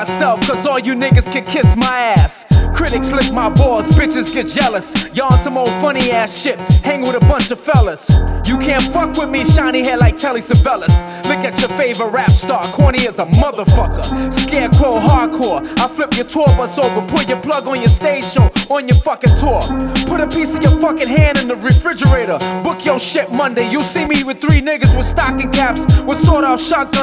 myself, cause all you niggas can kiss my ass. Critics lick my balls, bitches get jealous. Y'all on some old funny ass shit, hang with a bunch of fellas. You can't fuck with me, shiny hair like Telly Savalas. Look at your favorite rap star, corny as a motherfucker. Scarecrow hardcore, I flip your tour bus over. Pull your plug on your stage show, on your fucking tour. Put a piece of your fucking hand in the refrigerator. Book your shit Monday, you'll see me with 3 niggas with stocking caps, with sawed-off shotguns.